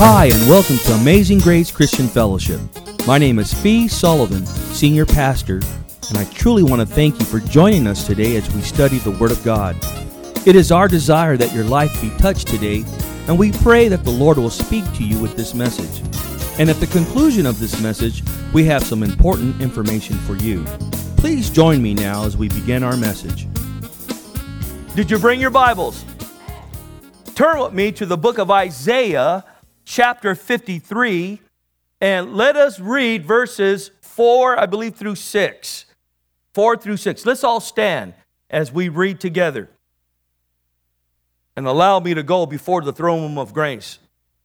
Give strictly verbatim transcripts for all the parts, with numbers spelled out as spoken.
Hi, and welcome to Amazing Grace Christian Fellowship. My name is Fee Sullivan, Senior Pastor, and I truly want to thank you for joining us today as we study the Word of God. It is our desire that your life be touched today, and we pray that the Lord will speak to you with this message. And at the conclusion of this message, we have some important information for you. Please join me now as we begin our message. Did you bring your Bibles? Turn with me to the book of Isaiah, chapter fifty-three, and let us read verses four, I believe, through six. Four through six. Let's all stand as we read together. And allow me to go before the throne room of grace.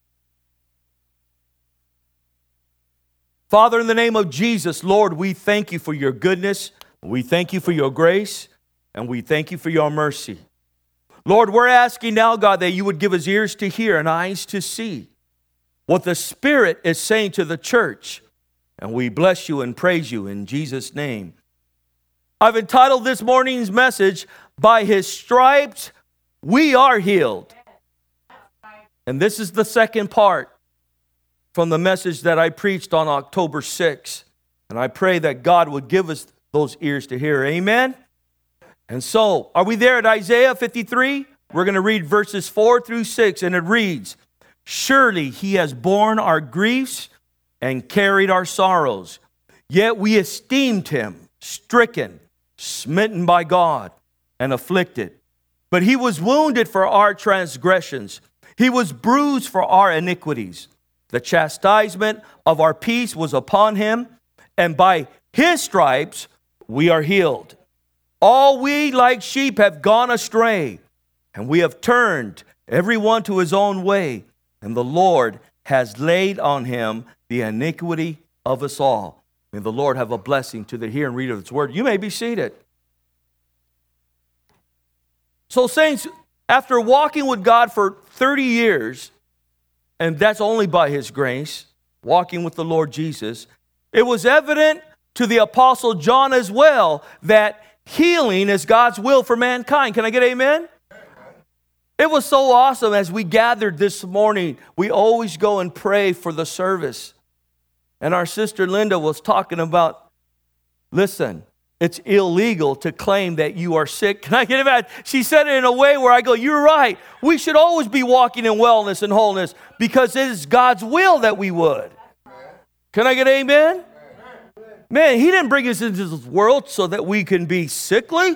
Father, in the name of Jesus, Lord, we thank you for your goodness. We thank you for your grace. And we thank you for your mercy. Lord, we're asking now, God, that you would give us ears to hear and eyes to see what the Spirit is saying to the church. And we bless you and praise you in Jesus' name. I've entitled this morning's message, By His Stripes We Are Healed. And this is the second part from the message that I preached on October sixth. And I pray that God would give us those ears to hear. Amen? And so, are we there at Isaiah fifty-three? We're going to read verses four through six, and it reads, Surely he has borne our griefs and carried our sorrows. Yet we esteemed him stricken, smitten by God, and afflicted. But he was wounded for our transgressions. He was bruised for our iniquities. The chastisement of our peace was upon him, and by his stripes we are healed. All we like sheep have gone astray, and we have turned every one to his own way, and the Lord has laid on him the iniquity of us all. May the Lord have a blessing to the hearer and reader of his word. You may be seated. So, saints, after walking with God for thirty years, and that's only by his grace, walking with the Lord Jesus, it was evident to the Apostle John as well that healing is God's will for mankind. Can I get amen? It was so awesome as we gathered this morning. We always go and pray for the service. And our sister Linda was talking about, listen, it's illegal to claim that you are sick. Can I get it? She said it in a way where I go, you're right. We should always be walking in wellness and wholeness because it is God's will that we would. Can I get amen? Man, he didn't bring us into this world so that we can be sickly.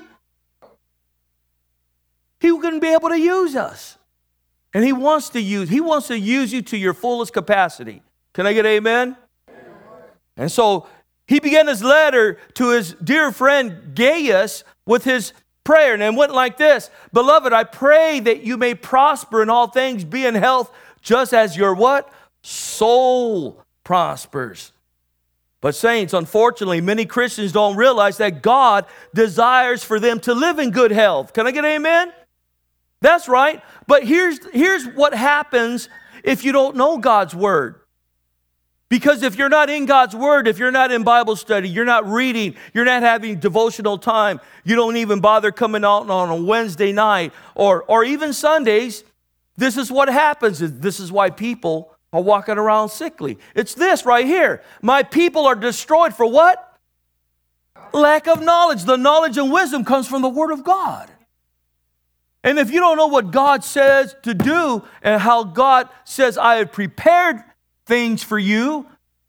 He wouldn't be able to use us. And he wants to use, he wants to use you to your fullest capacity. Can I get amen? Amen. And so he began his letter to his dear friend Gaius with his prayer. And it went like this. Beloved, I pray that you may prosper in all things, be in health, just as your what? Soul prospers. But saints, unfortunately, many Christians don't realize that God desires for them to live in good health. Can I get amen? That's right. But here's, here's what happens if you don't know God's word. Because if you're not in God's word, if you're not in Bible study, you're not reading, you're not having devotional time, you don't even bother coming out on a Wednesday night or, or even Sundays, this is what happens. This is why people are walking around sickly. It's this right here. My people are destroyed for what? Lack of knowledge. The knowledge and wisdom comes from the word of God. And if you don't know what God says to do and how God says, I have prepared things for you,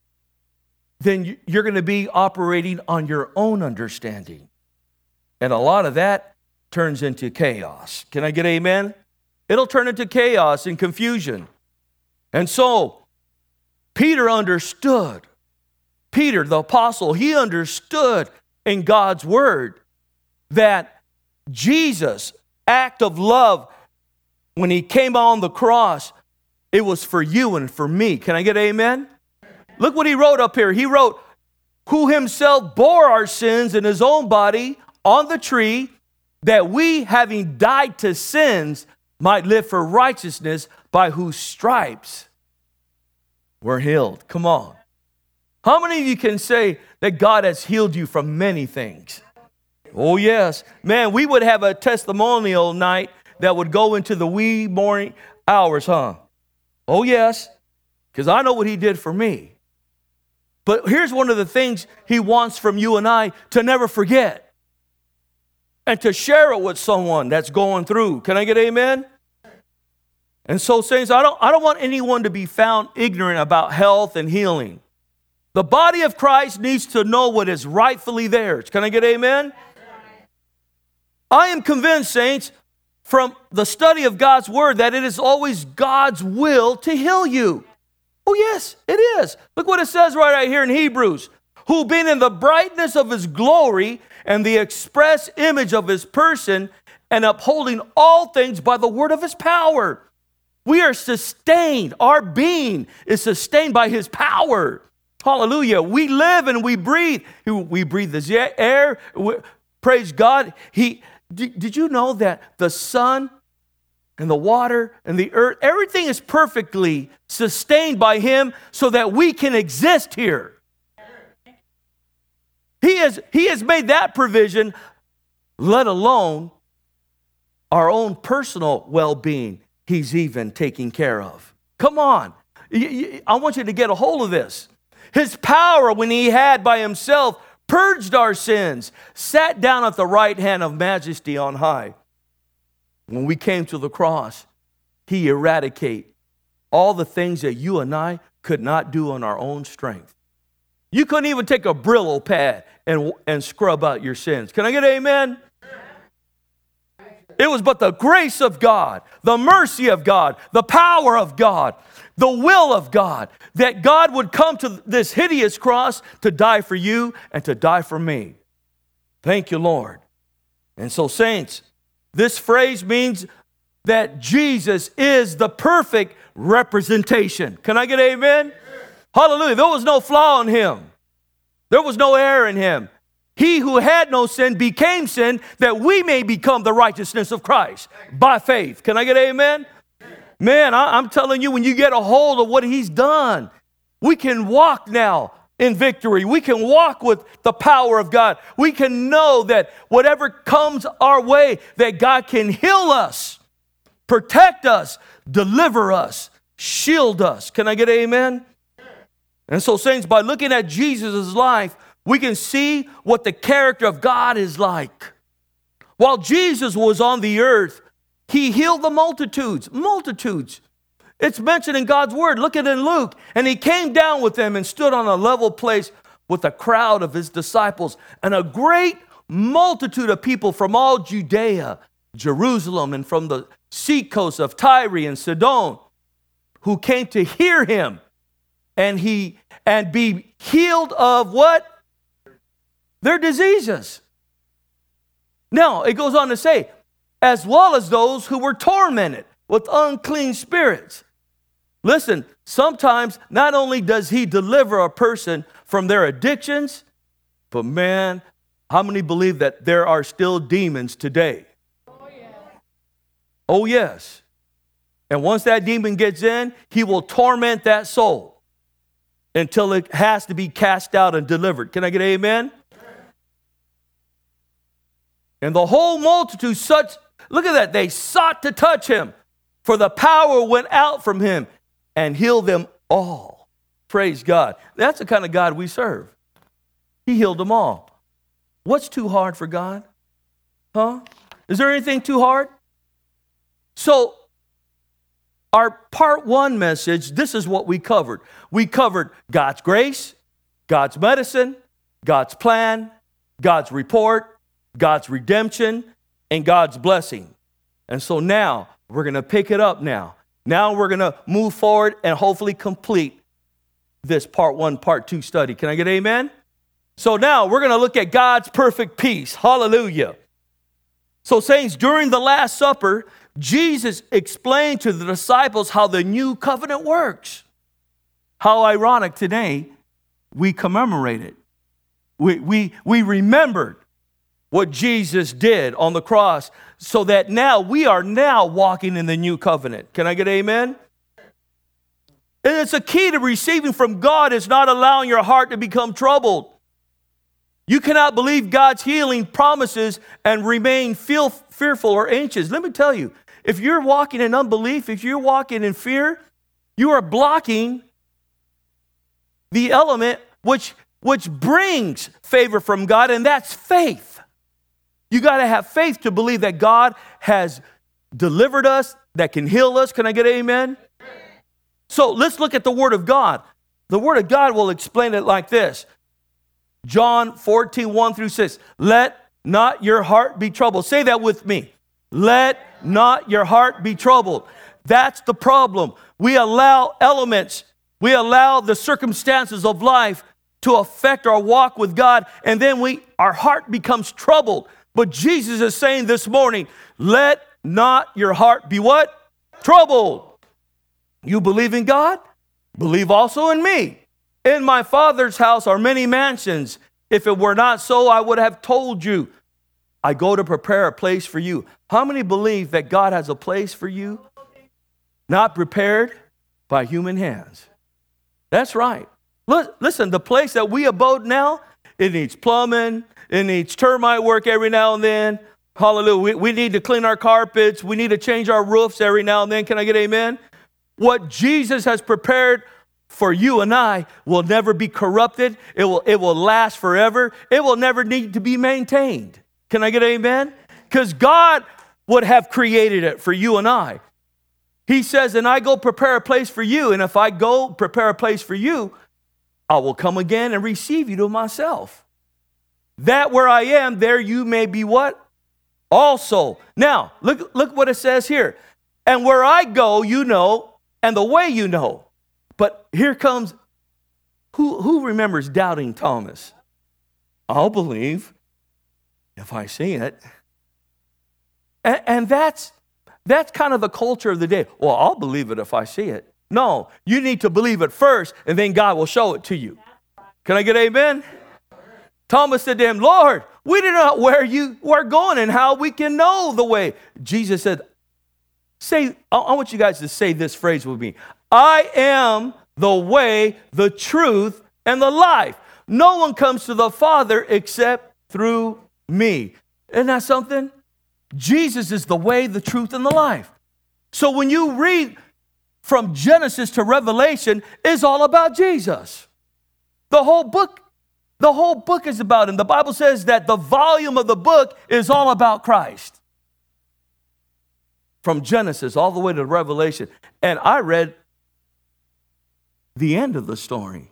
then you're going to be operating on your own understanding. And a lot of that turns into chaos. Can I get amen? It'll turn into chaos and confusion. And so, Peter understood. Peter, the apostle, he understood in God's word that Jesus' act of love, when he came on the cross, it was for you and for me. Can I get amen? Look what he wrote up here. He wrote, who himself bore our sins in his own body on the tree, that we, having died to sins, might live for righteousness, by whose stripes we're healed. Come on. How many of you can say that God has healed you from many things? Oh, yes. Man, we would have a testimonial night that would go into the wee morning hours, huh? Oh, yes. because I know what he did for me. But here's one of the things he wants from you and I, to never forget and to share it with someone that's going through. Can I get amen? And so, saints, I don't, I don't want anyone to be found ignorant about health and healing. The body of Christ needs to know what is rightfully theirs. Can I get amen? I am convinced, saints, from the study of God's word, that it is always God's will to heal you. Oh, yes, it is. Look what it says right, right here in Hebrews. Who being in the brightness of his glory and the express image of his person, and upholding all things by the word of his power. We are sustained. Our being is sustained by his power. Hallelujah. We live and we breathe. We breathe this air. Praise God. He, did, did you know that the sun and the water and the earth, everything is perfectly sustained by him so that we can exist here? He has, he has made that provision, let alone our own personal well-being. He's even taking care of. Come on. I want you to get a hold of this. His power, when he had by himself purged our sins, sat down at the right hand of majesty on high. When we came to the cross, he eradicated all the things that you and I could not do on our own strength. You couldn't even take a Brillo pad and, and scrub out your sins. Can I get amen? It was but the grace of God, the mercy of God, the power of God, the will of God, that God would come to this hideous cross to die for you and to die for me. Thank you, Lord. And so, saints, this phrase means that Jesus is the perfect representation. Can I get amen? Amen. Hallelujah. There was no flaw in him. There was no error in him. He who had no sin became sin that we may become the righteousness of Christ by faith. Can I get amen? Man, I, I'm telling you, when you get a hold of what he's done, we can walk now in victory. We can walk with the power of God. We can know that whatever comes our way, that God can heal us, protect us, deliver us, shield us. Can I get amen? And so, saints, by looking at Jesus' life, we can see what the character of God is like. While Jesus was on the earth, he healed the multitudes, multitudes. It's mentioned in God's word. Look at it in Luke. And he came down with them and stood on a level place with a crowd of his disciples and a great multitude of people from all Judea, Jerusalem, and from the seacoast of Tyre and Sidon, who came to hear him and he and be healed of what? Their diseases. Now, it goes on to say, as well as those who were tormented with unclean spirits. Listen, sometimes not only does he deliver a person from their addictions, but man, how many believe that there are still demons today? Oh, yeah. Oh, yes. And once that demon gets in, he will torment that soul until it has to be cast out and delivered. Can I get amen? And the whole multitude, such, look at that, they sought to touch him, for the power went out from him and healed them all. Praise God. That's the kind of God we serve. He healed them all. What's too hard for God? Huh? Is there anything too hard? So, our part one message, this is what we covered. We covered God's grace, God's medicine, God's plan, God's report, God's redemption, and God's blessing. And so now we're going to pick it up now. Now we're going to move forward and hopefully complete this part one, part two study. Can I get amen? So now we're going to look at God's perfect peace. Hallelujah. So saints, during the Last Supper, Jesus explained to the disciples how the new covenant works. How ironic today we commemorate it. We, we, we remembered what Jesus did on the cross, so that now we are now walking in the new covenant. Can I get amen? And it's a key to receiving from God is not allowing your heart to become troubled. You cannot believe God's healing promises and remain feel, fearful or anxious. Let me tell you, if you're walking in unbelief, if you're walking in fear, you are blocking the element which, which brings favor from God, and that's faith. You got to have faith to believe that God has delivered us, that can heal us. Can I get an amen? So let's look at the Word of God. The Word of God will explain it like this. John fourteen, one through six. Let not your heart be troubled. Say that with me. Let not your heart be troubled. That's the problem. We allow elements, we allow the circumstances of life to affect our walk with God, and then we our heart becomes troubled. But Jesus is saying this morning, let not your heart be what? Troubled. You believe in God? Believe also in me. In my Father's house are many mansions. If it were not so, I would have told you. I go to prepare a place for you. How many believe that God has a place for you? Not prepared by human hands. That's right. Look, listen, the place that we abode now, it needs plumbing, it needs termite work every now and then. Hallelujah. We, we need to clean our carpets. We need to change our roofs every now and then. Can I get amen? What Jesus has prepared for you and I will never be corrupted. It will, it will last forever. It will never need to be maintained. Can I get amen? Because God would have created it for you and I. He says, and I go prepare a place for you. And if I go prepare a place for you, I will come again and receive you to myself. That where I am, there you may be what? Also. Now, look, look what it says here. And where I go, you know, and the way you know. But here comes, who, who remembers doubting Thomas? I'll believe if I see it. And, and that's, that's kind of the culture of the day. Well, I'll believe it if I see it. No, you need to believe it first, and then God will show it to you. Can I get amen? Thomas said to him, Lord, we do not know where you are going and how we can know the way. Jesus said, say, I want you guys to say this phrase with me. I am the way, the truth, and the life. No one comes to the Father except through me. Isn't that something? Jesus is the way, the truth, and the life. So when you read from Genesis to Revelation, it's all about Jesus. The whole book, the whole book is about him. The Bible says that the volume of the book is all about Christ. From Genesis all the way to Revelation. And I read the end of the story.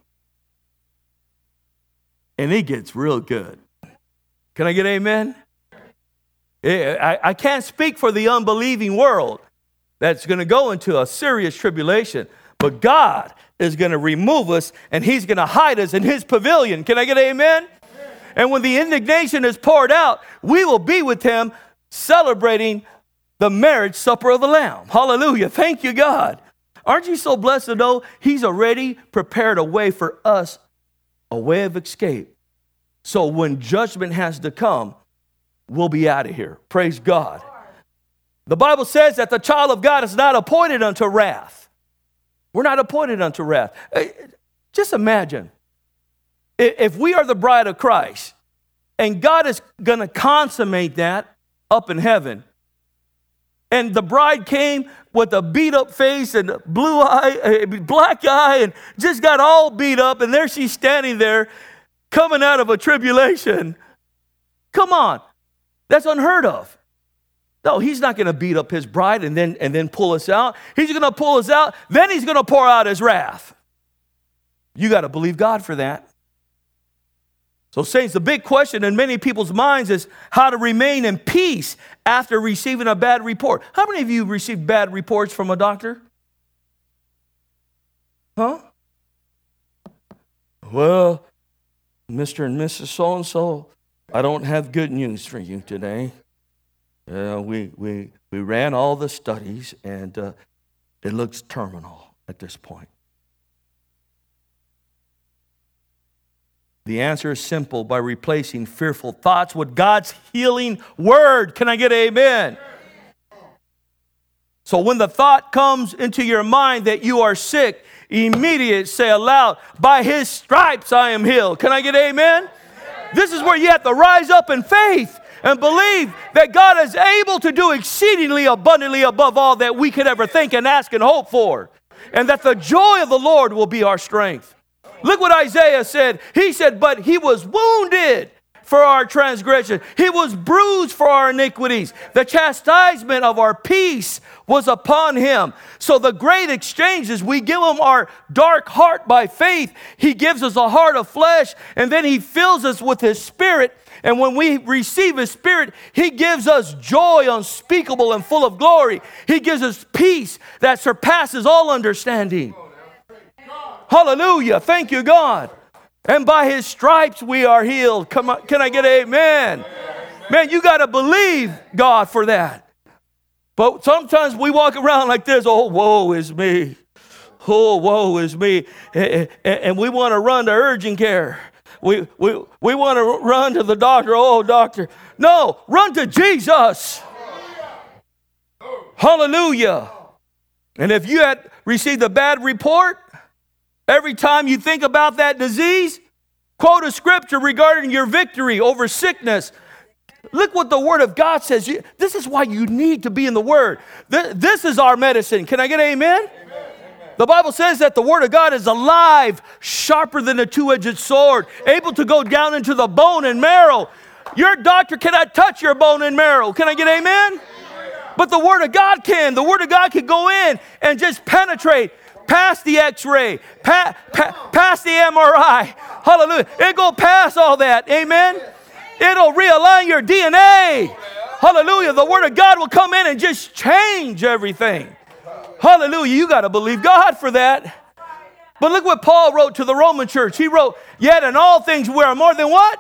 And it gets real good. Can I get amen? I, I can't speak for the unbelieving world that's going to go into a serious tribulation. But God is going to remove us and he's going to hide us in his pavilion. Can I get amen? Amen? And when the indignation is poured out, we will be with him celebrating the marriage supper of the Lamb. Hallelujah. Thank you, God. Aren't you so blessed to know he's already prepared a way for us, a way of escape. So when judgment has to come, we'll be out of here. Praise God. The Bible says that the child of God is not appointed unto wrath. We're not appointed unto wrath. Just imagine if we are the bride of Christ and God is going to consummate that up in heaven. And the bride came with a beat up face and blue eye, black eye, and just got all beat up. And there she's standing there coming out of a tribulation. Come on. That's unheard of. No, he's not going to beat up his bride and then, and then pull us out. He's going to pull us out. Then he's going to pour out his wrath. You got to believe God for that. So, saints, the big question in many people's minds is how to remain in peace after receiving a bad report. How many of you received bad reports from a doctor? Huh? Well, Mister and Missus So-and-so, I don't have good news for you today. Uh, we, we, we ran all the studies, and uh, it looks terminal at this point. The answer is simple: by replacing fearful thoughts with God's healing word. Can I get amen? So when the thought comes into your mind that you are sick, immediately say aloud, by his stripes I am healed. Can I get amen? This is where you have to rise up in faith and believe that God is able to do exceedingly abundantly above all that we could ever think and ask and hope for. And that the joy of the Lord will be our strength. Look what Isaiah said. He said, but he was wounded for our transgression. He was bruised for our iniquities. The chastisement of our peace was upon him. So the great exchange is we give him our dark heart by faith. He gives us a heart of flesh, and then he fills us with his spirit. And when we receive his spirit, he gives us joy unspeakable and full of glory. He gives us peace that surpasses all understanding. Hallelujah. Thank you, God. And by his stripes we are healed. Come on, can I get an amen? Amen. Man, you got to believe God for that. But sometimes we walk around like this, oh, woe is me. Oh, woe is me. And we want to run to urgent care. We, we, we want to run to the doctor. Oh, doctor. No, run to Jesus. Hallelujah. And if you had received a bad report, every time you think about that disease, quote a scripture regarding your victory over sickness. Look what the Word of God says. This is why you need to be in the Word. This is our medicine. Can I get an amen? Amen. The Bible says that the Word of God is alive, sharper than a two-edged sword, able to go down into the bone and marrow. Your doctor cannot touch your bone and marrow. Can I get an amen? Amen. But the Word of God can. The Word of God can go in and just penetrate past the x-ray, pa- pa- past the M R I. Hallelujah. It'll go past all that. Amen. It'll realign your D N A. Hallelujah. The Word of God will come in and just change everything. Hallelujah. You got to believe God for that. But look what Paul wrote to the Roman church. He wrote, yet in all things we are more than what?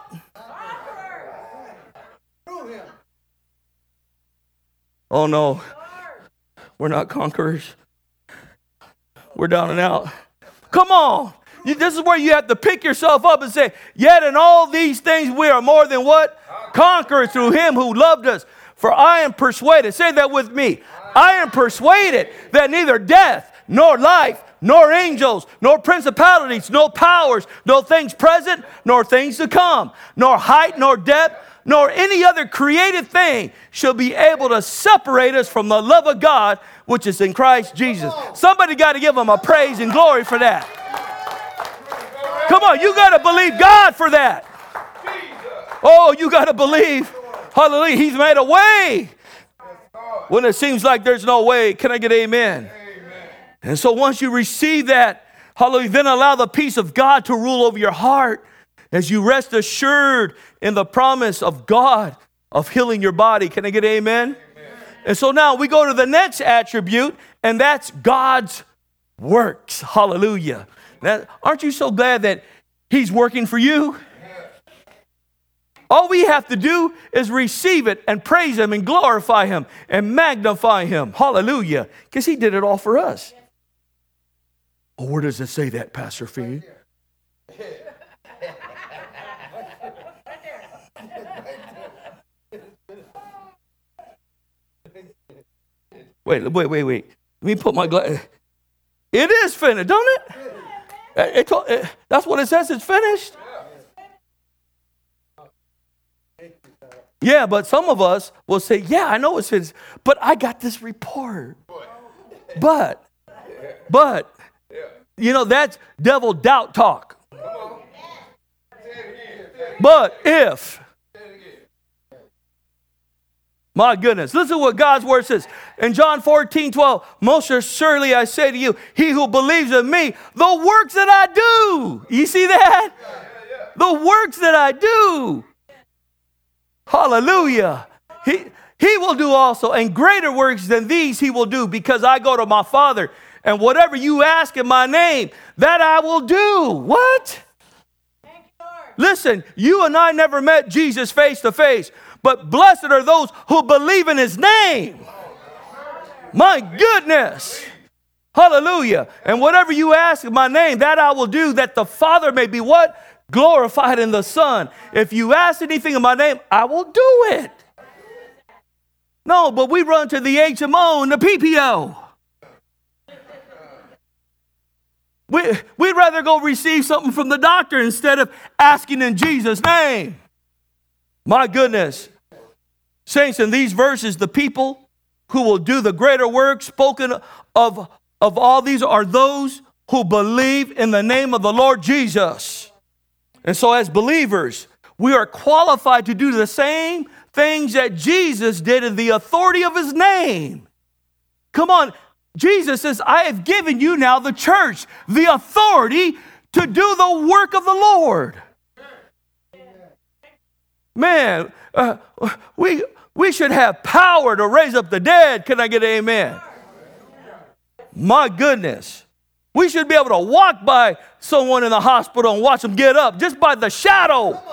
Oh no. We're not conquerors. We're down and out. Come on. You, this is where you have to pick yourself up and say, yet in all these things we are more than what? Conquerors through him who loved us. For I am persuaded. Say that with me. I am persuaded that neither death, nor life, nor angels, nor principalities, nor powers, nor things present, nor things to come, nor height, nor depth, nor any other created thing shall be able to separate us from the love of God which is in Christ Jesus. Somebody got to give him a praise and glory for that. Come on, you got to believe God for that. Oh, you got to believe, hallelujah, he's made a way when it seems like there's no way. Can I get amen? Amen. And so once you receive that, hallelujah, then allow the peace of God to rule over your heart as you rest assured in the promise of God of healing your body. Can I get amen? Amen. And so now we go to the next attribute, and that's God's works. Hallelujah. Now, aren't you so glad that he's working for you? All we have to do is receive it and praise him and glorify him and magnify him. Hallelujah. Because he did it all for us. Oh, where does it say that, Pastor Fee? Wait, wait, wait, wait. Let me put my glass. It is finished, don't it? It, it, it? That's what it says. It's finished. Yeah, but some of us will say, yeah, I know it's finished, but I got this report. But, but, you know, that's devil doubt talk. But if, my goodness, listen to what God's word says. In John fourteen twelve, most surely I say to you, he who believes in me, the works that I do. You see that? The works that I do. Hallelujah. He, he will do also, and greater works than these he will do, because I go to my Father, and whatever you ask in my name, that I will do. What? Thank you, Lord. Listen, you and I never met Jesus face to face, but blessed are those who believe in his name. My goodness. Hallelujah. And whatever you ask in my name, that I will do, that the Father may be what? Glorified in the Son. If you ask anything in my name, I will do it. No, but we run to the H M O and the P P O. We, we'd rather go receive something from the doctor instead of asking in Jesus' name. My goodness. Saints, in these verses, the people who will do the greater work spoken of, of all these are those who believe in the name of the Lord Jesus. And so as believers, we are qualified to do the same things that Jesus did in the authority of his name. Come on. Jesus says, I have given you now, the church, the authority to do the work of the Lord. Man, uh, we, we should have power to raise up the dead. Can I get an amen? My goodness. We should be able to walk by someone in the hospital and watch them get up just by the shadow.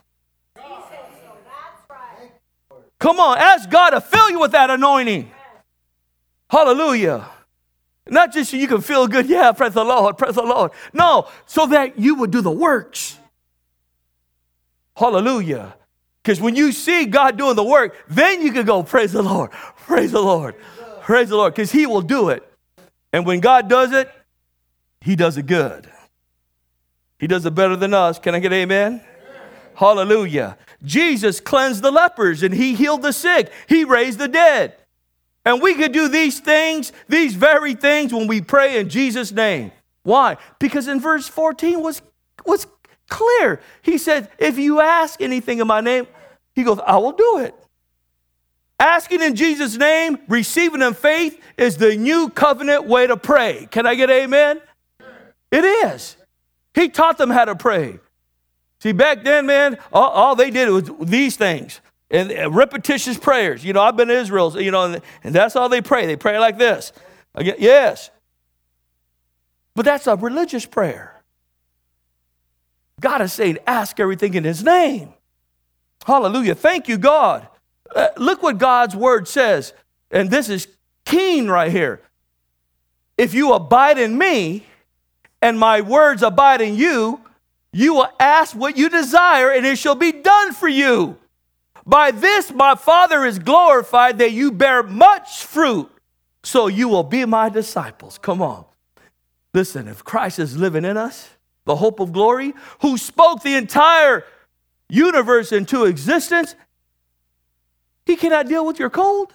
Come on, ask God to fill you with that anointing. Hallelujah. Not just so you can feel good, yeah, praise the Lord, praise the Lord. No, so that you would do the works. Hallelujah. Because when you see God doing the work, then you can go, praise the Lord, praise the Lord, praise the Lord, because he will do it. And when God does it, he does it good. He does it better than us. Can I get amen? Amen. Hallelujah. Jesus cleansed the lepers and he healed the sick. He raised the dead. And we could do these things, these very things when we pray in Jesus' name. Why? Because in verse fourteen was, was clear. He said, if you ask anything in my name, he goes, I will do it. Asking in Jesus' name, receiving in faith is the new covenant way to pray. Can I get amen? It is. He taught them how to pray. See, back then, man, all, all they did was these things. And, and repetitious prayers. You know, I've been to Israel, you know, and, and that's all they pray. They pray like this. Again, yes. But that's a religious prayer. God is saying, ask everything in his name. Hallelujah. Thank you, God. Uh, look what God's word says. And this is keen right here. If you abide in me and my words abide in you, you will ask what you desire and it shall be done for you. By this my Father is glorified, that you bear much fruit, so you will be my disciples. Come on. Listen, if Christ is living in us, the hope of glory, who spoke the entire universe into existence, he cannot deal with your cold.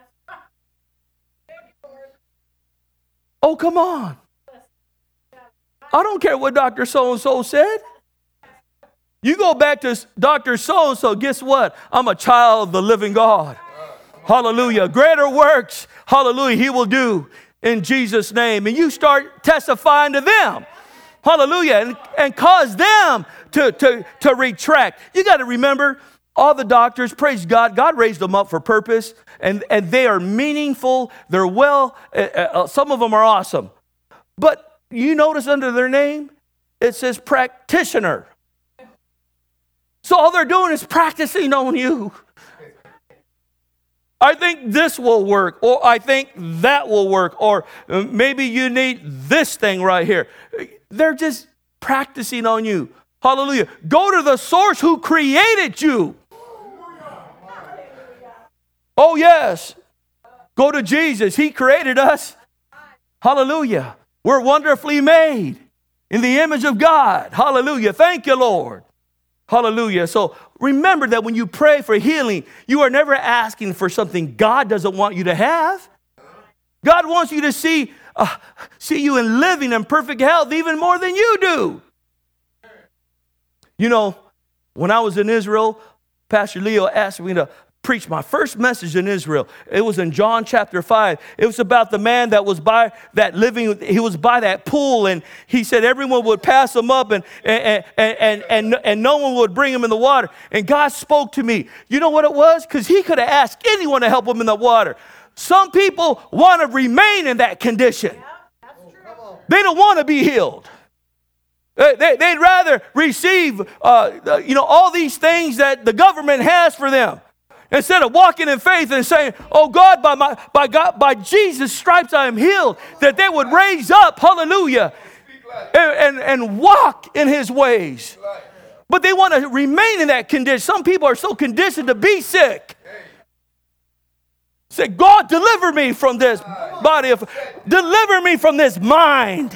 Oh, come on. I don't care what Doctor So-and-so said. You go back to Doctor So-and-so, guess what? I'm a child of the living God. Hallelujah. Greater works, hallelujah, he will do in Jesus' name. And you start testifying to them. Hallelujah. And, and cause them to, to, to retract. You got to remember, all the doctors, praise God, God raised them up for purpose. And, and they are meaningful. They're well, uh, uh, some of them are awesome. But you notice under their name, it says practitioner. So all they're doing is practicing on you. I think this will work, or I think that will work, or maybe you need this thing right here. They're just practicing on you. Hallelujah. Go to the source who created you. Oh, yes. Go to Jesus. He created us. Hallelujah. We're wonderfully made in the image of God. Hallelujah. Thank you, Lord. Hallelujah. So remember that when you pray for healing, you are never asking for something God doesn't want you to have. God wants you to see, uh, see you in living in perfect health even more than you do. You know, when I was in Israel, Pastor Leo asked me to preach my first message in Israel. It was in John chapter five. It was about the man that was by that living, he was by that pool, and he said everyone would pass him up and and and and, and, and no one would bring him in the water. And God spoke to me. You know what it was? Because he could have asked anyone to help him in the water. Some people want to remain in that condition. Yeah, that's true. They don't want to be healed. They, they, they'd rather receive uh, you know, all these things that the government has for them. Instead of walking in faith and saying, oh God, by my by God, by Jesus' stripes I am healed, that they would raise up, hallelujah, and, and, and walk in his ways. But they want to remain in that condition. Some people are so conditioned to be sick. Say, God, deliver me from this body of, deliver me from this mind.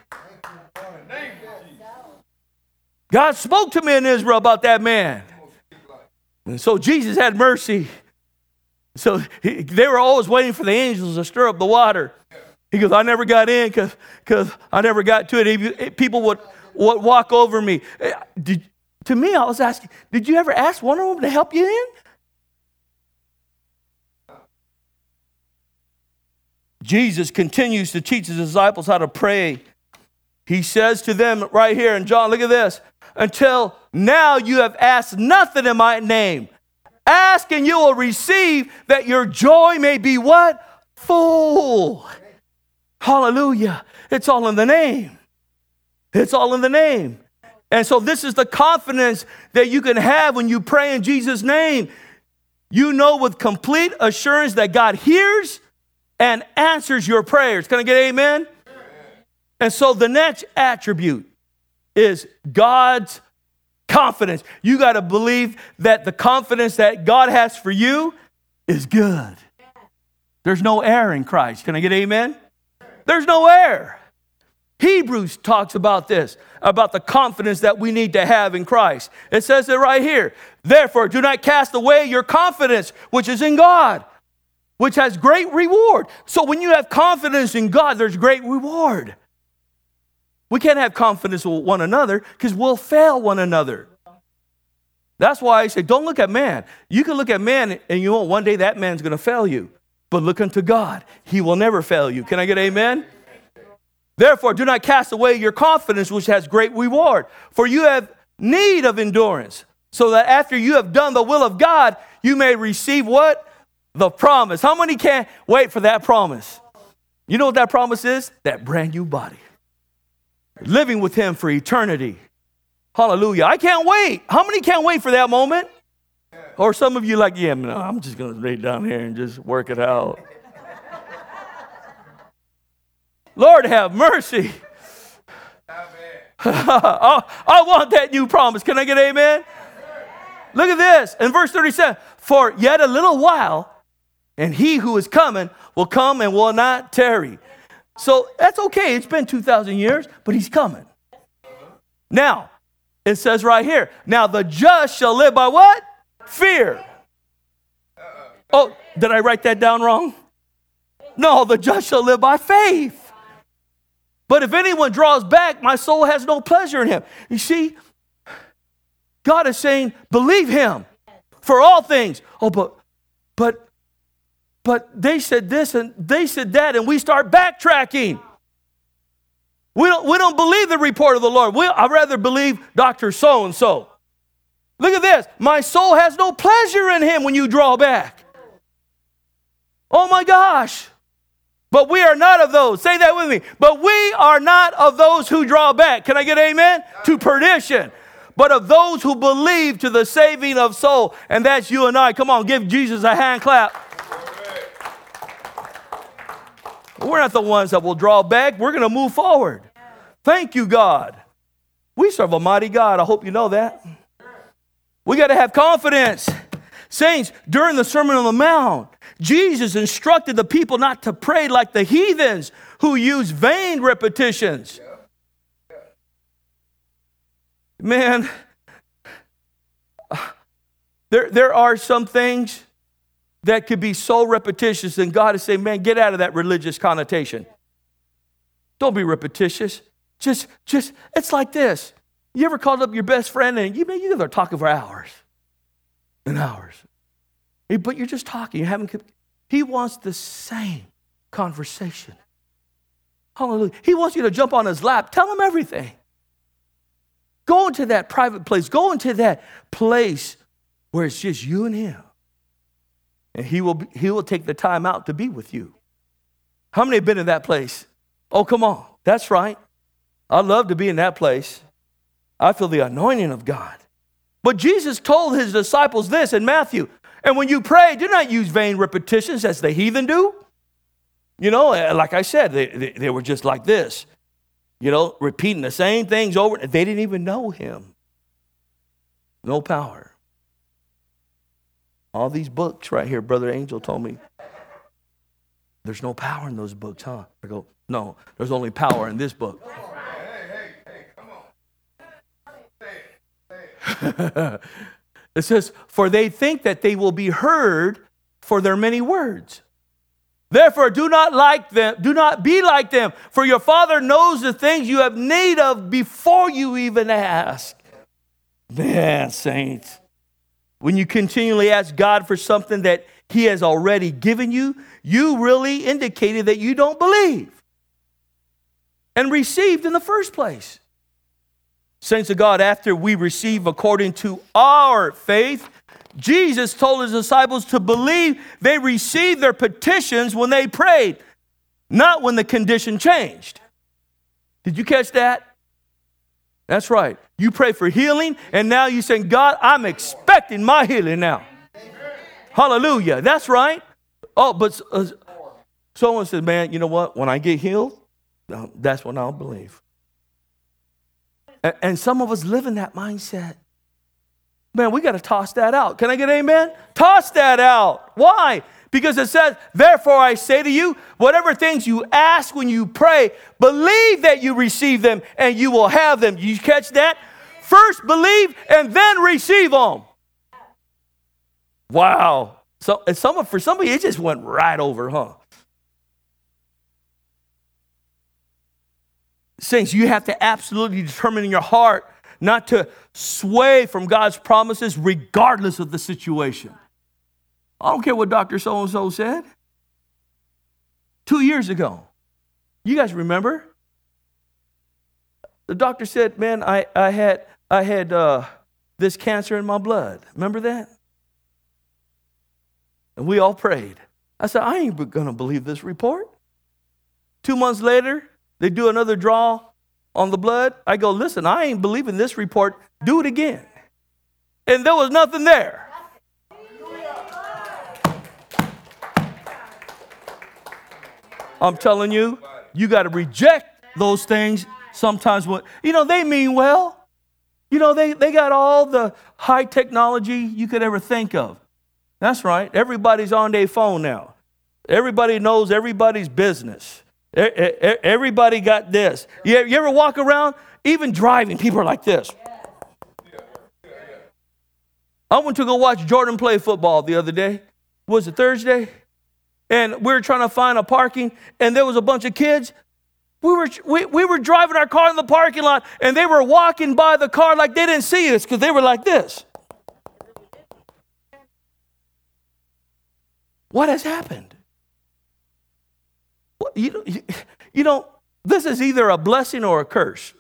God spoke to me in Israel about that man. And so Jesus had mercy. So he, they were always waiting for the angels to stir up the water. He goes, I never got in because because I never got to it. it. People would, would walk over me. Did, to me, I was asking, did you ever ask one of them to help you in? Jesus continues to teach his disciples how to pray. He says to them right here in John, look at this. Until now you have asked nothing in my name. Ask and you will receive, that your joy may be what? Full. Hallelujah. It's all in the name. It's all in the name. And so this is the confidence that you can have when you pray in Jesus' name. You know with complete assurance that God hears and answers your prayers. Can I get amen? Amen. And so the next attribute is God's confidence. You got to believe that the confidence that God has for you is good. There's no error in Christ. Can I get amen? There's no error. Hebrews talks about this, about the confidence that we need to have in Christ. It says it right here. Therefore, do not cast away your confidence, which is in God, which has great reward. So when you have confidence in God, there's great reward. We can't have confidence with one another because we'll fail one another. That's why I say, don't look at man. You can look at man and you know one day that man's going to fail you. But look unto God. He will never fail you. Can I get amen? Therefore, do not cast away your confidence, which has great reward. For you have need of endurance, so that after you have done the will of God, you may receive what? The promise. How many can't wait for that promise? You know what that promise is? That brand new body. Living with him for eternity. Hallelujah. I can't wait. How many can't wait for that moment? Or some of you like, yeah, no, I'm just going to lay down here and just work it out. Lord have mercy. I, I want that new promise. Can I get amen? Look at this. In verse thirty-seven. For yet a little while, and he who is coming will come and will not tarry. So that's okay. It's been two thousand years, but he's coming. Now, it says right here, now the just shall live by what? Fear. Oh, did I write that down wrong? No, the just shall live by faith. But if anyone draws back, my soul has no pleasure in him. You see, God is saying, believe him for all things. Oh, but, but, but they said this and they said that, and we start backtracking. We don't, we don't believe the report of the Lord. We, I'd rather believe Doctor So-and-so. Look at this. My soul has no pleasure in him when you draw back. Oh my gosh. But we are not of those. Say that with me. But we are not of those who draw back. Can I get amen? To perdition. But of those who believe to the saving of soul. And that's you and I. Come on, give Jesus a hand clap. We're not the ones that will draw back. We're going to move forward. Thank you, God. We serve a mighty God. I hope you know that. We got to have confidence. Saints, during the Sermon on the Mount, Jesus instructed the people not to pray like the heathens who use vain repetitions. Man, there, there are some things that could be so repetitious, and God is saying, man, get out of that religious connotation. Don't be repetitious. Just, just, it's like this. You ever called up your best friend and you, man, you guys are talking for hours and hours. But you're just talking. You haven't. He wants the same conversation. Hallelujah. He wants you to jump on his lap. Tell him everything. Go into that private place. Go into that place where it's just you and him. And he will, he will take the time out to be with you. How many have been in that place? Oh, come on. That's right. I love to be in that place. I feel the anointing of God. But Jesus told his disciples this in Matthew. And when you pray, do not use vain repetitions as the heathen do. You know, like I said, they, they, they were just like this. You know, repeating the same things over. They didn't even know him. No power. All these books right here, Brother Angel told me, therethere's no power in those books, huh? I go, no, there's only power in this book. Hey, hey, hey, come on. Say it, say it. It says, for they think that they will be heard for their many words. Therefore, do not like them, do not be like them, for your Father knows the things you have need of before you even ask. Man, saints, when you continually ask God for something that He has already given you, you really indicated that you don't believe and received in the first place. Saints of God, after we receive according to our faith, Jesus told his disciples to believe they received their petitions when they prayed, not when the condition changed. Did you catch that? That's right. You pray for healing, and now you're saying, God, I'm expecting my healing now. Hallelujah. That's right. Oh, but uh, someone said, man, you know what? When I get healed, that's when I'll believe. And, and some of us live in that mindset. Man, we got to toss that out. Can I get an amen? Toss that out. Why? Because it says, therefore I say to you, whatever things you ask when you pray, believe that you receive them and you will have them. You catch that? First believe and then receive them. Wow. So and some, for somebody, it just went right over, huh? Saints, you have to absolutely determine in your heart not to sway from God's promises regardless of the situation. I don't care what Doctor So-and-so said. Two years ago. You guys remember? The doctor said, man, I, I had, I had uh, this cancer in my blood. Remember that? And we all prayed. I said, I ain't going to believe this report. Two months later, they do another draw on the blood. I go, listen, I ain't believing this report. Do it again. And there was nothing there. I'm telling you, you got to reject those things sometimes. What you know, they mean well. You know, they, they got all the high technology you could ever think of. That's right. Everybody's on their phone now. Everybody knows everybody's business. Everybody got this. You ever walk around, even driving, people are like this. I went to go watch Jordan play football the other day. Was it Thursday? And we were trying to find a parking, and there was a bunch of kids. We were, we, we were driving our car in the parking lot, and they were walking by the car like they didn't see us because they were like this. What has happened? You, you, you know, this is either a blessing or a curse.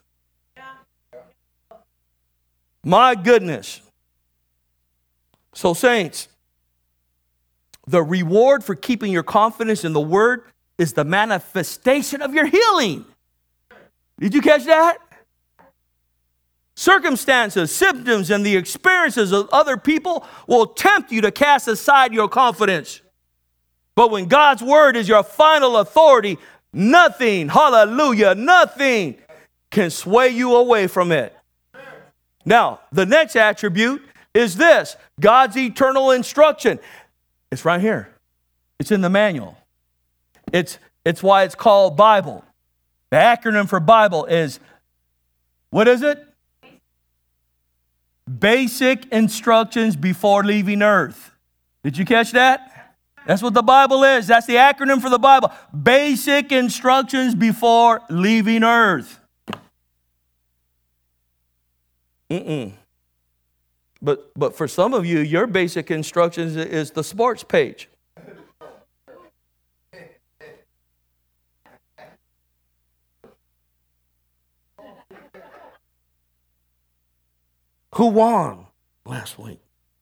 My goodness. So, saints, the reward for keeping your confidence in the Word is the manifestation of your healing. Did you catch that? Circumstances, symptoms, and the experiences of other people will tempt you to cast aside your confidence. But when God's Word is your final authority, nothing, hallelujah, nothing can sway you away from it. Now, the next attribute is this, God's eternal instruction. It's right here. It's in the manual. It's, it's why it's called Bible. The acronym for Bible is, what is it? Basic instructions before leaving earth. Did you catch that? That's what the Bible is. That's the acronym for the Bible. Basic instructions before leaving earth. Mm-mm. But, but for some of you, your basic instructions is the sports page. Who won last week?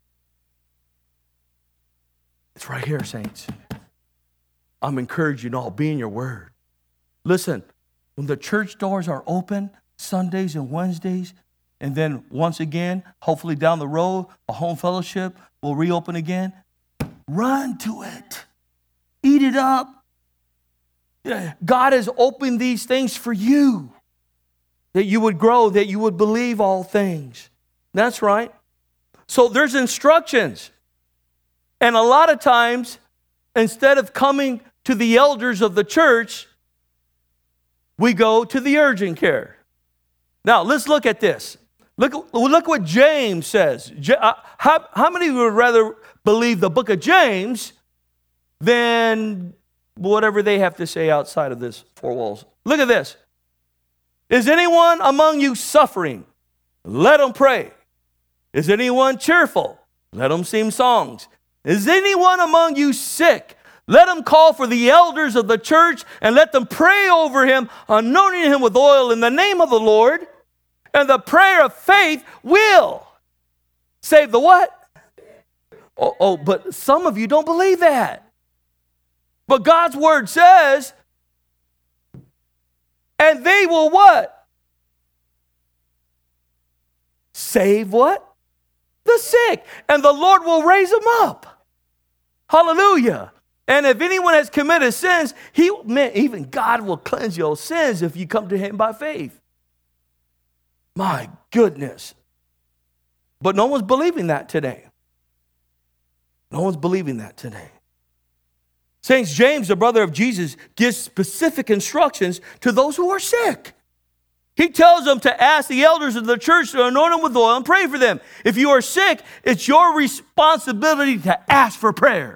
It's right here, saints. I'm encouraging you all, be in your word. Listen, when the church doors are open, Sundays and Wednesdays, and then once again, hopefully down the road, a home fellowship will reopen again, run to it. Eat it up. God has opened these things for you, that you would grow, that you would believe all things. That's right. So there's instructions. And a lot of times, instead of coming to the elders of the church, we go to the urgent care. Now, let's look at this. Look, look what James says. How, how many would rather believe the book of James than whatever they have to say outside of this four walls. Look at this. Is anyone among you suffering? Let them pray. Is anyone cheerful? Let them sing songs. Is anyone among you sick? Let them call for the elders of the church and let them pray over him, anointing him with oil in the name of the Lord. And the prayer of faith will save the what? Oh, oh, but some of you don't believe that. But God's word says, and they will what? Save what? The sick. And the Lord will raise them up. Hallelujah. And if anyone has committed sins, he, man, even God will cleanse your sins if you come to him by faith. My goodness. But no one's believing that today. No one's believing that today. Saint James, the brother of Jesus, gives specific instructions to those who are sick. He tells them to ask the elders of the church to anoint them with oil and pray for them. If you are sick, it's your responsibility to ask for prayer.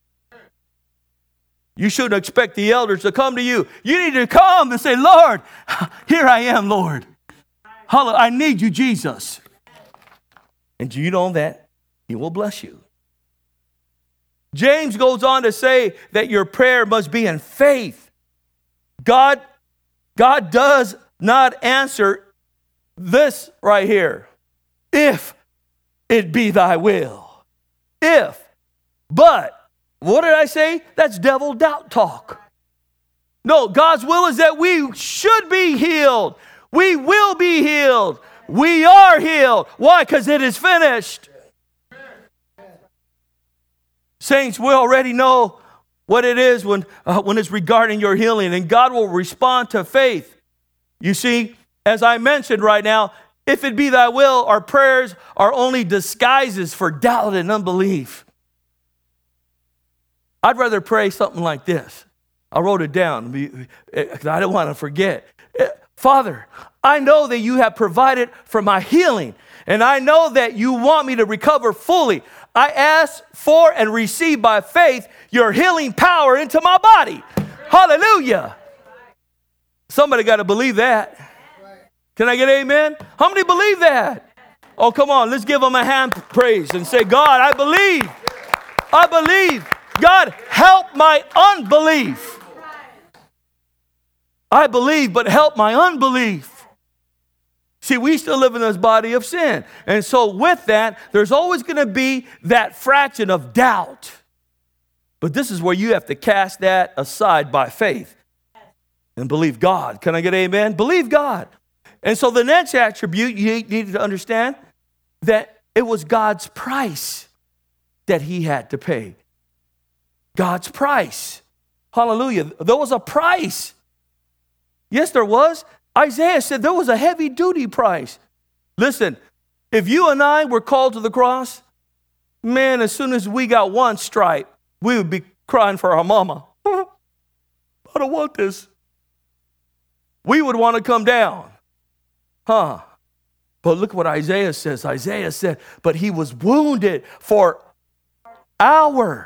You shouldn't expect the elders to come to you. You need to come and say, Lord, here I am, Lord. I need you, Jesus. And do you know that he will bless you? James goes on to say that your prayer must be in faith. God, God does not answer this right here. If it be thy will. If. But. What did I say? That's devil doubt talk. No, God's will is that we should be healed. We will be healed. We are healed. Why? Because it is finished. Saints, we already know what it is when, uh, when it's regarding your healing, and God will respond to faith. You see, as I mentioned right now, if it be thy will, our prayers are only disguises for doubt and unbelief. I'd rather pray something like this. I wrote it down because I don't want to forget. Father, I know that you have provided for my healing, and I know that you want me to recover fully. I ask for and receive by faith your healing power into my body. Hallelujah. Somebody got to believe that. Can I get an amen? How many believe that? Oh, come on. Let's give them a hand praise and say, God, I believe. I believe. God, help my unbelief. I believe, but help my unbelief. See, we still live in this body of sin. And so with that, there's always going to be that fraction of doubt. But this is where you have to cast that aside by faith and believe God. Can I get amen? Believe God. And so the next attribute you need to understand that it was God's price that he had to pay. God's price. Hallelujah. There was a price. Yes, there was. Isaiah said there was a heavy duty price. Listen, if you and I were called to the cross, man, as soon as we got one stripe, we would be crying for our mama. I don't want this. We would want to come down. Huh? But look what Isaiah says. Isaiah said, but he was wounded for our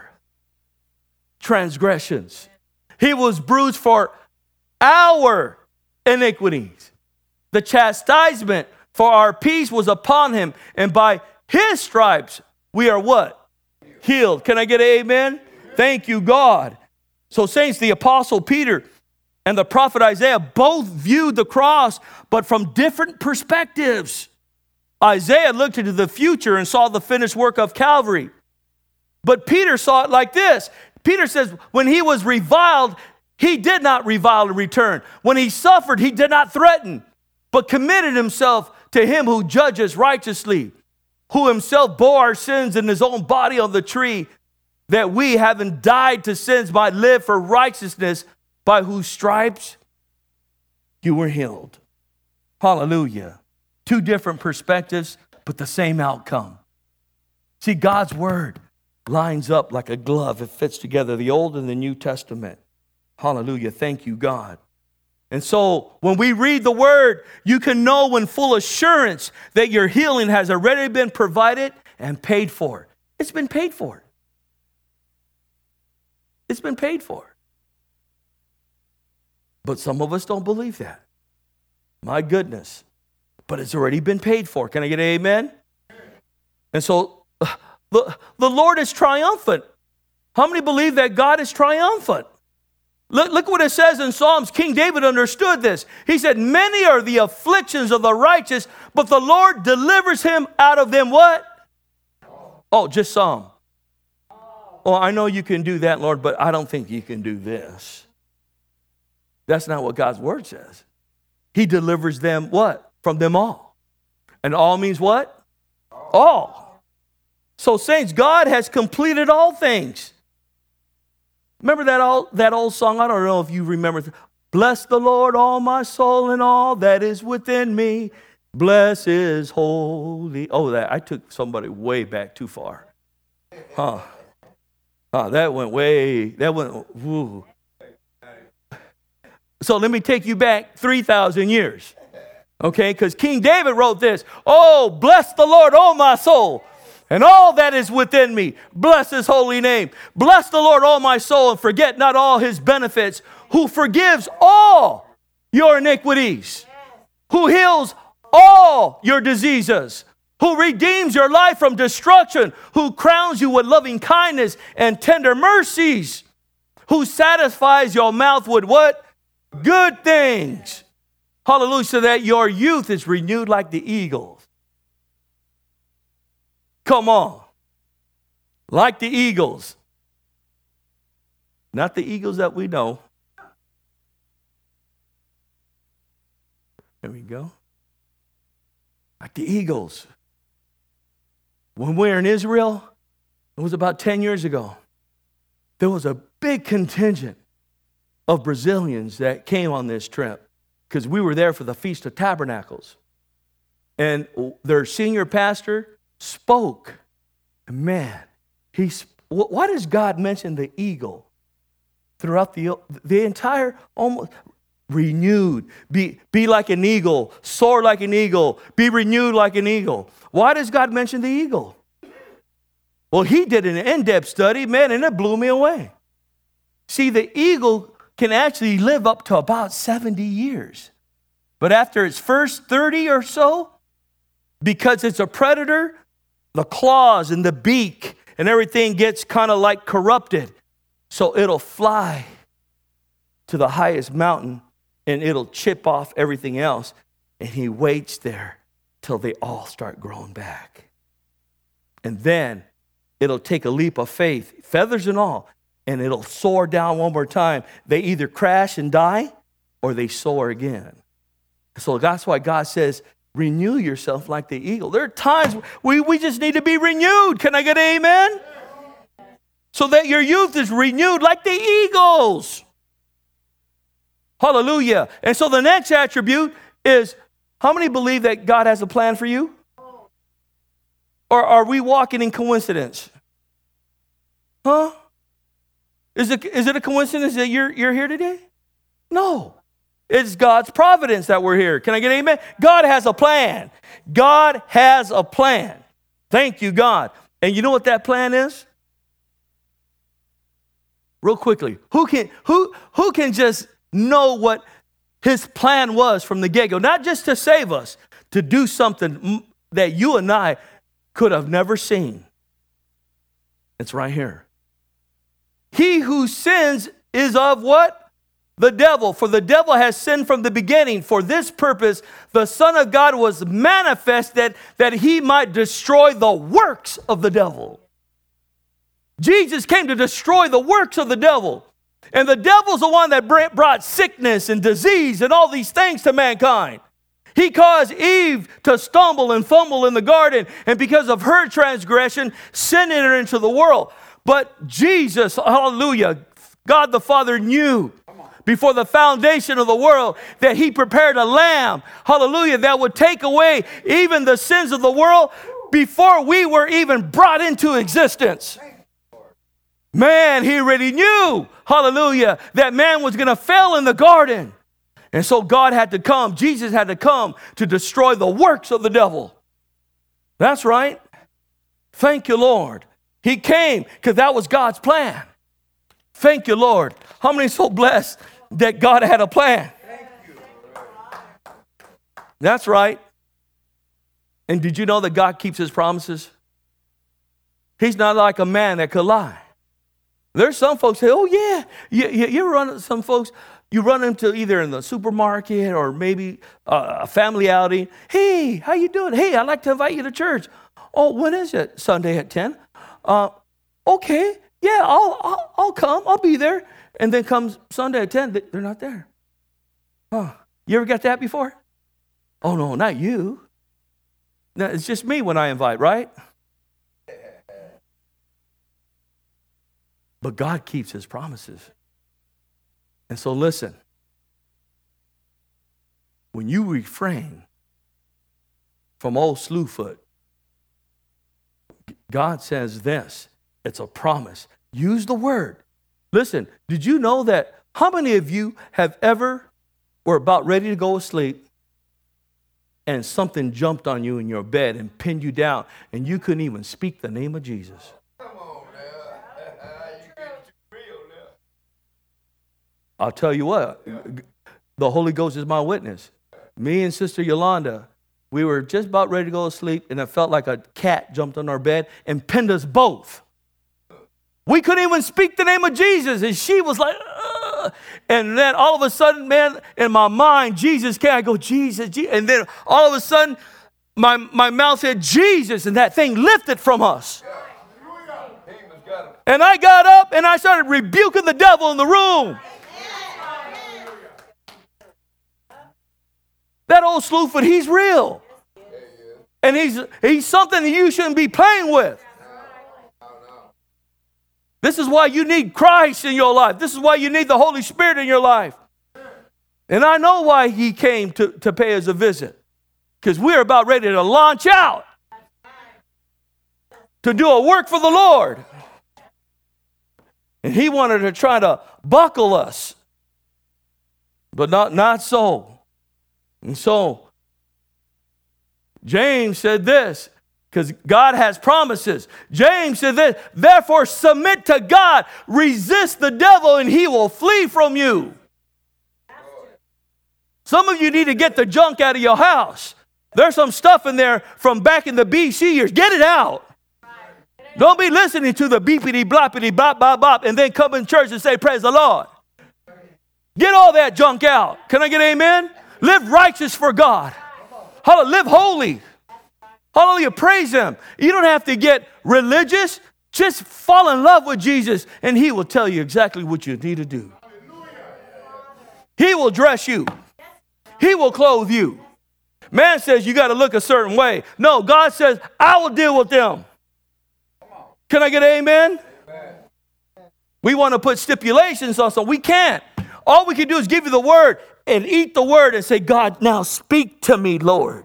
transgressions. He was bruised for our iniquities. The chastisement for our peace was upon him, and by his stripes we are what? Healed. Can I get an amen? Thank you, God. So, saints, the apostle Peter and the prophet Isaiah both viewed the cross, but from different perspectives. Isaiah looked into the future and saw the finished work of Calvary. But Peter saw it like this. Peter says, when he was reviled, he did not revile in return. When he suffered, he did not threaten, but committed himself to him who judges righteously, who himself bore our sins in his own body on the tree, that we, having died to sins, might live for righteousness, by whose stripes you were healed. Hallelujah. Two different perspectives, but the same outcome. See, God's word lines up like a glove. It fits together, the Old and the New Testament. Hallelujah. Thank you, God. And so when we read the word, you can know with full assurance that your healing has already been provided and paid for. It's been paid for. It's been paid for. But some of us don't believe that. My goodness. But it's already been paid for. Can I get an amen? And so uh, the, the Lord is triumphant. How many believe that God is triumphant? Look, look what it says in Psalms. King David understood this. He said, many are the afflictions of the righteous, but the Lord delivers him out of them what? Oh, just some. Oh, I know you can do that, Lord, but I don't think you can do this. That's not what God's word says. He delivers them what? From them all. And all means what? All. So saints, God has completed all things. Remember that old, that old song? I don't know if you remember. Bless the Lord, all my soul, and all that is within me. Bless his holy. Oh, that I took somebody way back too far. Huh. Huh, that went way, that went, woo. So let me take you back three thousand years. Okay, because King David wrote this. Oh, bless the Lord, oh my soul, and all that is within me. Bless his holy name. Bless the Lord, oh my soul, and forget not all his benefits, who forgives all your iniquities, who heals all your diseases, who redeems your life from destruction, who crowns you with loving kindness and tender mercies, who satisfies your mouth with what? Good things. Hallelujah, so that your youth is renewed like the eagles. Come on. Like the eagles. Not the eagles that we know. There we go. Like the eagles. When we were in Israel, it was about ten years ago, there was a big contingent of Brazilians that came on this trip because we were there for the Feast of Tabernacles. And their senior pastor spoke. Man, he, why does God mention the eagle throughout the, the entire, almost renewed, be, be like an eagle, soar like an eagle, be renewed like an eagle. Why does God mention the eagle? Well, he did an in-depth study, man, and it blew me away. See, the eagle can actually live up to about seventy years. But after its first thirty or so, because it's a predator, the claws and the beak and everything gets kind of like corrupted. So it'll fly to the highest mountain and it'll chip off everything else. And he waits there till they all start growing back. And then it'll take a leap of faith, feathers and all, and it'll soar down one more time. They either crash and die or they soar again. So that's why God says, renew yourself like the eagle. There are times we, we just need to be renewed. Can I get an amen? So that your youth is renewed like the eagles. Hallelujah. And so the next attribute is, how many believe that God has a plan for you? Or are we walking in coincidence? Huh? Is it, is it a coincidence that you're, you're here today? No. It's God's providence that we're here. Can I get an amen? God has a plan. God has a plan. Thank you, God. And you know what that plan is? Real quickly, who can, who, who can just know what his plan was from the get-go? Not just to save us, to do something that you and I could have never seen. It's right here. He who sins is of what? The devil. For the devil has sinned from the beginning. For this purpose, the Son of God was manifested that he might destroy the works of the devil. Jesus came to destroy the works of the devil. And the devil's the one that brought sickness and disease and all these things to mankind. He caused Eve to stumble and fumble in the garden. And because of her transgression, sin entered into the world. But Jesus, hallelujah, God the Father knew before the foundation of the world that he prepared a lamb, hallelujah, that would take away even the sins of the world before we were even brought into existence. Man, he already knew, hallelujah, that man was going to fail in the garden. And so God had to come, Jesus had to come to destroy the works of the devil. That's right. Thank you, Lord. He came because that was God's plan. Thank you, Lord. How many are so blessed that God had a plan. That's right. And did you know that God keeps his promises? He's not like a man that could lie. There's some folks say, oh yeah, you, you, you run into some folks, you run into either in the supermarket or maybe uh, a family outing. Hey, how you doing? Hey, I'd like to invite you to church. Oh, when is it? Sunday at ten. Uh, okay, yeah, I'll, I'll, I'll come. I'll be there. And then comes Sunday at ten, they're not there. Huh. You ever got that before? Oh, no, not you. No, it's just me when I invite, right? But God keeps his promises. And so listen, when you refrain from old Slewfoot, God says this, it's a promise. Use the word. Listen, did you know that how many of you have ever were about ready to go to sleep and something jumped on you in your bed and pinned you down and you couldn't even speak the name of Jesus? I'll tell you what, the Holy Ghost is my witness. Me and Sister Yolanda, we were just about ready to go to sleep, and it felt like a cat jumped on our bed and pinned us both. We couldn't even speak the name of Jesus, and she was like, ugh. And then all of a sudden, man, in my mind, Jesus came. I go, Jesus, Jesus. And then all of a sudden, my, my mouth said, Jesus, and that thing lifted from us. And I got up, and I started rebuking the devil in the room. That old Slewfoot, he's real. And he's, he's something that you shouldn't be playing with. This is why you need Christ in your life. This is why you need the Holy Spirit in your life. And I know why he came to, to pay us a visit. Because we're about ready to launch out to do a work for the Lord. And he wanted to try to buckle us. But not, not so. And so, James said this, because God has promises. James said this, therefore submit to God, resist the devil, and he will flee from you. Some of you need to get the junk out of your house. There's some stuff in there from back in the B C years. Get it out. Don't be listening to the beepity, bloppity, bop, bop, bop, and then come in church and say, praise the Lord. Get all that junk out. Can I get amen? Live righteous for God. Hallelujah. Live holy. Hallelujah. Praise him. You don't have to get religious. Just fall in love with Jesus, and he will tell you exactly what you need to do. He will dress you. He will clothe you. Man says you got to look a certain way. No, God says, I will deal with them. Can I get an amen? Amen. We want to put stipulations on something. We can't. All we can do is give you the word and eat the word and say, God, now speak to me, Lord.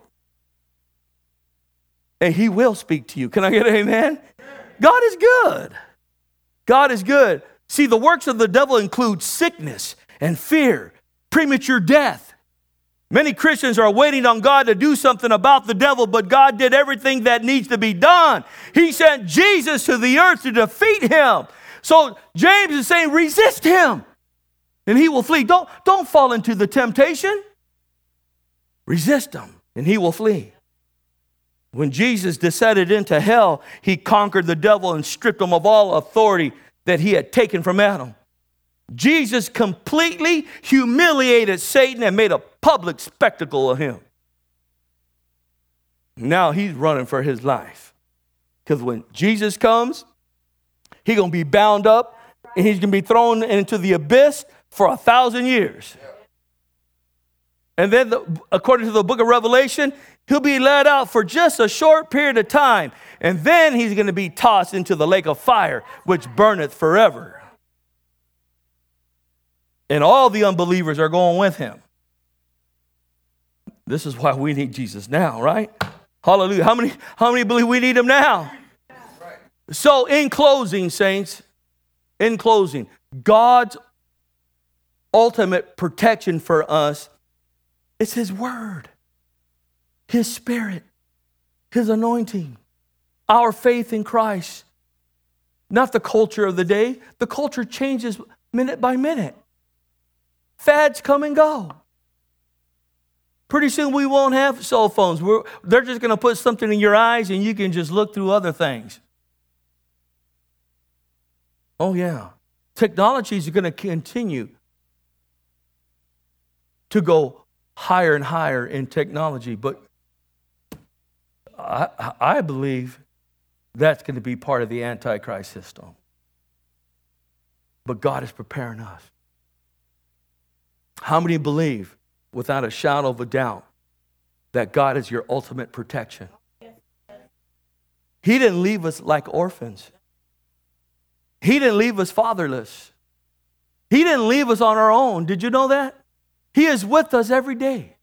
And he will speak to you. Can I get an amen? God is good. God is good. See, the works of the devil include sickness and fear, premature death. Many Christians are waiting on God to do something about the devil, but God did everything that needs to be done. He sent Jesus to the earth to defeat him. So James is saying, resist him, and he will flee. Don't, don't fall into the temptation. Resist him, and he will flee. When Jesus descended into hell, he conquered the devil and stripped him of all authority that he had taken from Adam. Jesus completely humiliated Satan and made a public spectacle of him. Now he's running for his life. Because when Jesus comes, he's going to be bound up and he's going to be thrown into the abyss for a thousand years. And then, the, according to the book of Revelation, he'll be let out for just a short period of time. And then he's going to be tossed into the lake of fire, which burneth forever. And all the unbelievers are going with him. This is why we need Jesus now, right? Hallelujah. How many, how many believe we need him now? Right. So in closing, saints, in closing, God's ultimate protection for us is his word, his spirit, his anointing, our faith in Christ. Not the culture of the day. The culture changes minute by minute. Fads come and go. Pretty soon we won't have cell phones. We're, they're just going to put something in your eyes and you can just look through other things. Oh, yeah. Technologies are going to continue to go higher and higher in technology. But I, I believe that's going to be part of the Antichrist system. But God is preparing us. How many believe, without a shadow of a doubt, that God is your ultimate protection? He didn't leave us like orphans. He didn't leave us fatherless. He didn't leave us on our own. Did you know that? He is with us every day.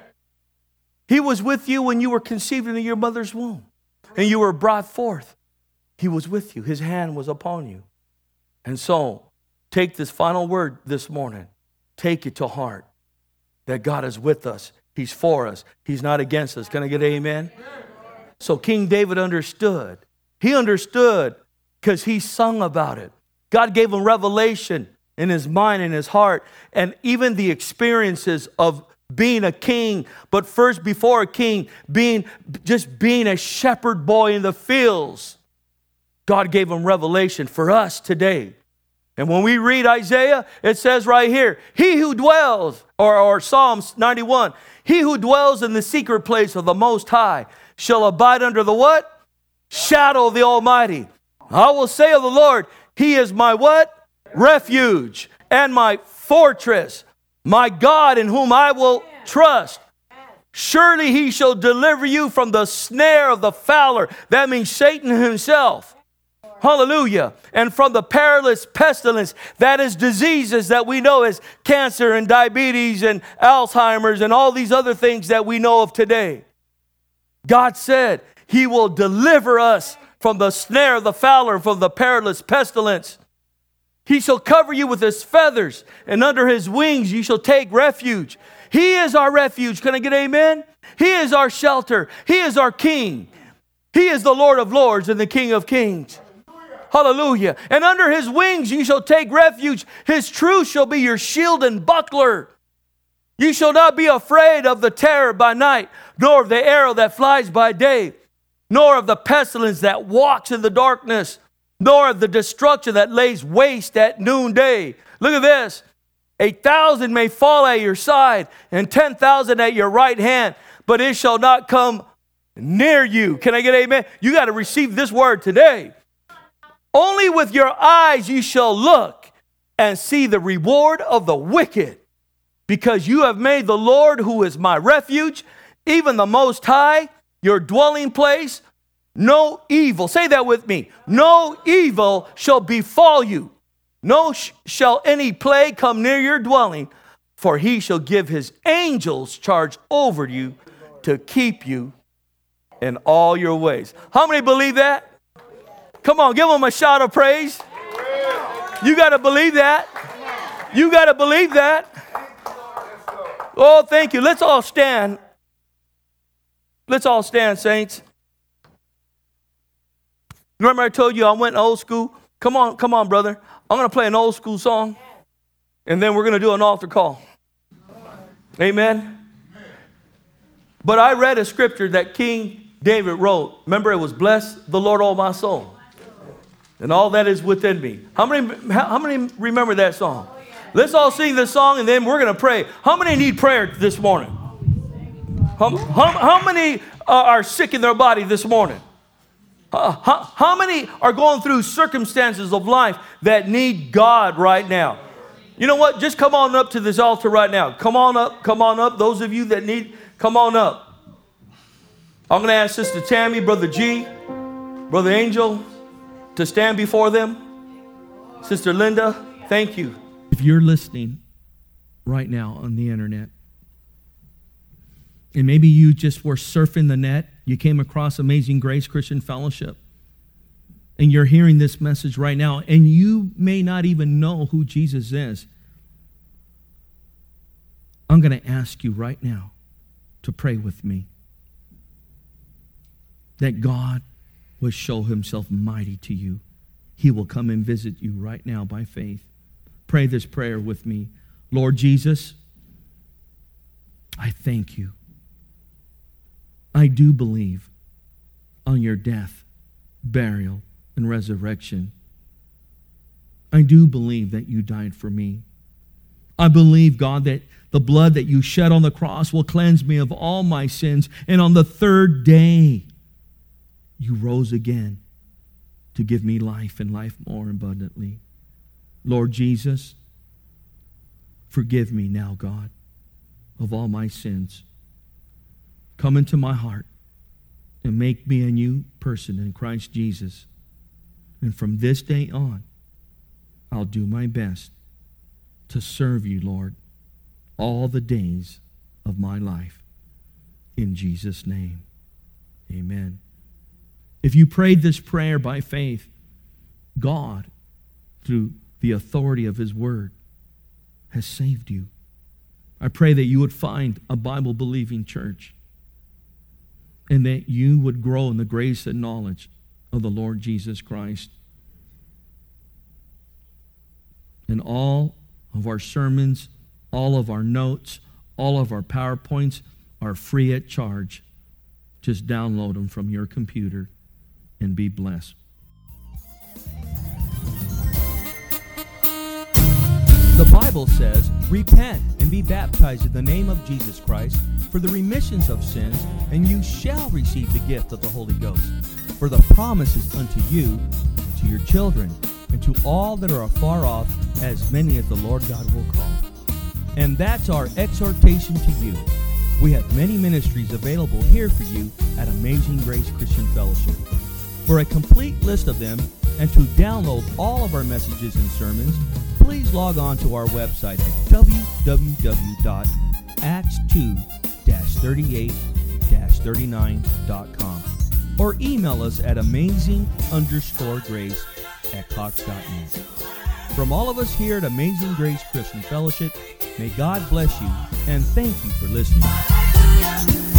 He was with you when you were conceived in your mother's womb and you were brought forth. He was with you. His hand was upon you. And so, take this final word this morning. Take it to heart that God is with us. He's for us. He's not against us. Can I get an amen? So King David understood. He understood because he sung about it. God gave him revelation in his mind and his heart, and even the experiences of being a king, but first before a king, being just being a shepherd boy in the fields. God gave him revelation for us today. And when we read Isaiah, it says right here, he who dwells, or, or Psalms ninety-one, he who dwells in the secret place of the Most High shall abide under the what? Shadow of the Almighty. I will say of the Lord, he is my what? Refuge and my fortress, my God in whom I will trust. Surely he shall deliver you from the snare of the fowler. That means Satan himself. Hallelujah. And from the perilous pestilence, that is diseases that we know as cancer and diabetes and Alzheimer's and all these other things that we know of today. God said he will deliver us from the snare of the fowler, from the perilous pestilence. He shall cover you with his feathers, and under his wings you shall take refuge. He is our refuge. Can I get amen? He is our shelter. He is our king. He is the Lord of lords and the King of kings. Hallelujah. And under his wings you shall take refuge. His truth shall be your shield and buckler. You shall not be afraid of the terror by night, nor of the arrow that flies by day, nor of the pestilence that walks in the darkness, nor of the destruction that lays waste at noonday. Look at this. A thousand may fall at your side, and ten thousand at your right hand, but it shall not come near you. Can I get amen? You got to receive this word today. Only with your eyes you shall look and see the reward of the wicked, because you have made the Lord, who is my refuge, even the Most High, your dwelling place. No evil, say that with me, no evil shall befall you. No sh- shall any plague come near your dwelling, for he shall give his angels charge over you to keep you in all your ways. How many believe that? Come on, give them a shout of praise. You got to believe that. You got to believe that. Oh, thank you. Let's all stand. Let's all stand, saints. Remember I told you I went old school? Come on, come on, brother. I'm going to play an old school song, and then we're going to do an altar call. Amen. But I read a scripture that King David wrote. Remember, it was, bless the Lord, all my soul, and all that is within me. How many, how many remember that song? Let's all sing this song, and then we're going to pray. How many need prayer this morning? How, how, how many uh, are sick in their body this morning? Uh, how, how many are going through circumstances of life that need God right now? You know what? Just come on up to this altar right now. Come on up. Come on up. Those of you that need, come on up. I'm going to ask Sister Tammy, Brother G, Brother Angel to stand before them. Sister Linda, thank you. If you're listening right now on the internet, and maybe you just were surfing the net, you came across Amazing Grace Christian Fellowship, and you're hearing this message right now, and you may not even know who Jesus is, I'm going to ask you right now to pray with me that God will show himself mighty to you. He will come and visit you right now by faith. Pray this prayer with me. Lord Jesus, I thank you. I do believe on your death, burial, and resurrection. I do believe that you died for me. I believe, God, that the blood that you shed on the cross will cleanse me of all my sins. And on the third day, you rose again to give me life and life more abundantly. Lord Jesus, forgive me now, God, of all my sins. Come into my heart and make me a new person in Christ Jesus. And from this day on, I'll do my best to serve you, Lord, all the days of my life. In Jesus' name, amen. If you prayed this prayer by faith, God, through the authority of his word, has saved you. I pray that you would find a Bible-believing church and that you would grow in the grace and knowledge of the Lord Jesus Christ. And all of our sermons, all of our notes, all of our PowerPoints are free at charge. Just download them from your computer and be blessed. The Bible says, repent and be baptized in the name of Jesus Christ for the remissions of sins, and you shall receive the gift of the Holy Ghost. For the promise is unto you, and to your children, and to all that are afar off, as many as the Lord God will call. And that's our exhortation to you. We have many ministries available here for you at Amazing Grace Christian Fellowship. For a complete list of them and to download all of our messages and sermons, please log on to our website at w w w dot acts two dash thirty-eight dash thirty-nine dot com or email us at amazing underscore grace at cox dot net. From all of us here at Amazing Grace Christian Fellowship, may God bless you and thank you for listening.